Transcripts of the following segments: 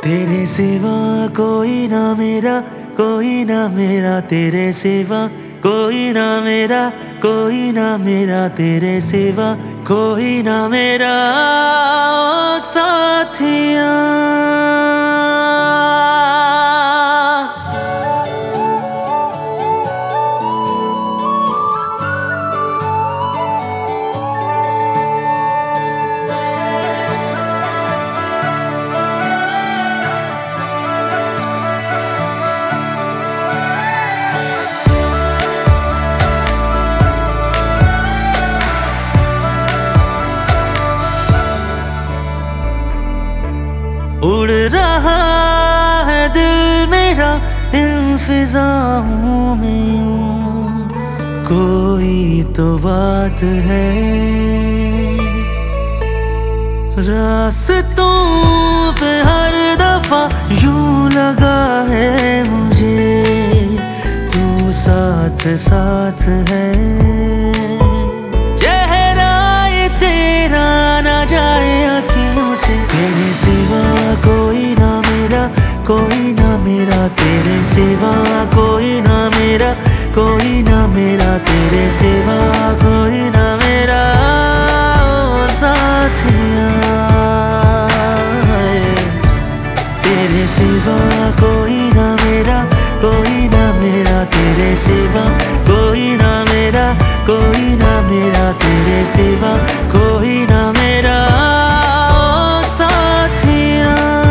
तेरे सिवा कोई ना मेरा, कोई ना मेरा तेरे सिवा, कोई ना मेरा, कोई ना मेरा तेरे सिवा, कोई ना मेरा साथिया। उड़ रहा है दिल मेरा इन फिजाओं में यूं, कोई तो बात है। रास्तों पे हर दफा यूं लगा है मुझे, तू साथ साथ है। चेहरा ये तेरा ना जाए अखियों से, तेरे सिवा कोई ना मेरा, कोई ना मेरा तेरे सिवा, कोई ना मेरा, कोई ना मेरा तेरे सिवा, कोई ना मेरा साथिया। तेरे सिवा कोई ना मेरा, कोई ना मेरा तेरे सिवा, कोई ना मेरा, कोई ना मेरा तेरे सिवा, कोई ना मेरा साथिया।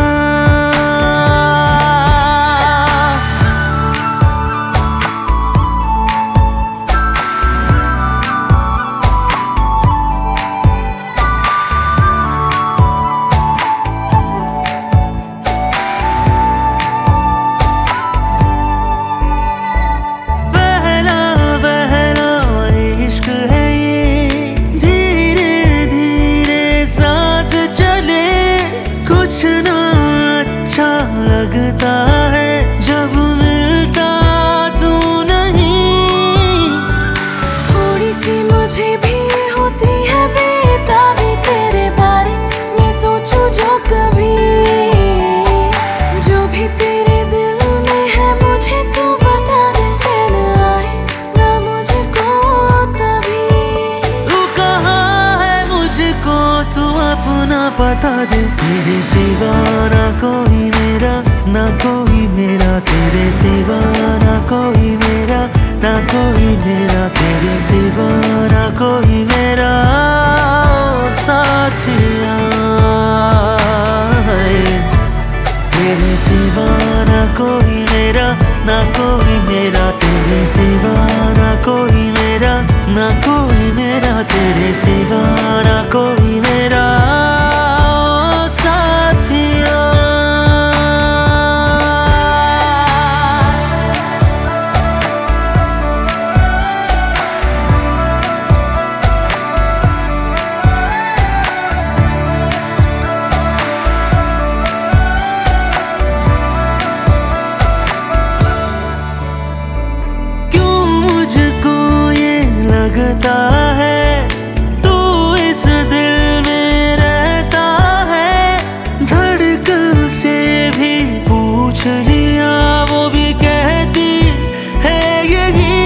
कुछ ना अच्छा लगता है जब मिलता तू नहीं। थोड़ी सी मुझे भी होती है बेताबी तेरे बारे में, सोचूं जो कभी, जो भी तेरे दिल में है मुझे तू बता दे। चैन आए ना मुझको तभी, तू कहाँ है मुझको तू अपना पता दे। तेरे सिवा ना कोई मेरा, ना कोई मेरा तेरे सिवा, ना कोई मेरा, ना कोई मेरा तेरे सिवा, ना कोई मेरा साथिया। तेरे सिवा ना कोई मेरा, ना कोई मेरा तेरे सिवा, ना कोई मेरा, ना कोई मेरा तेरे सिवा, ना कोई मेरा साथिया। क्यों मुझको ये लगता है तू इस दिल में रहता है, धड़कन से भी पूछ लिया वो भी कहती है यही।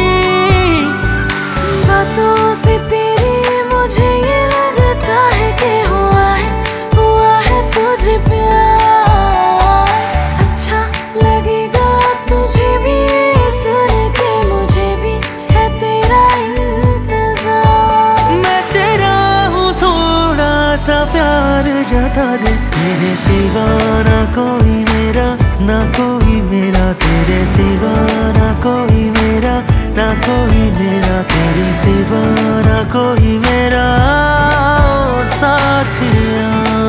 बातों से तेरी मुझे ये लगता है कि हुआ है तुझे प्यार। अच्छा लगेगा तुझे भी ये सुन के, मुझे भी है तेरा इंतजार। मैं तेरा हूँ थोड़ा सा प्यार जता दे। तेरे सिवा ना कोई मेरा, ना कोई मेरा तेरे सिवा, ना कोई मेरा, ना कोई मेरा तेरे सिवा, ना कोई मेरा साथिया।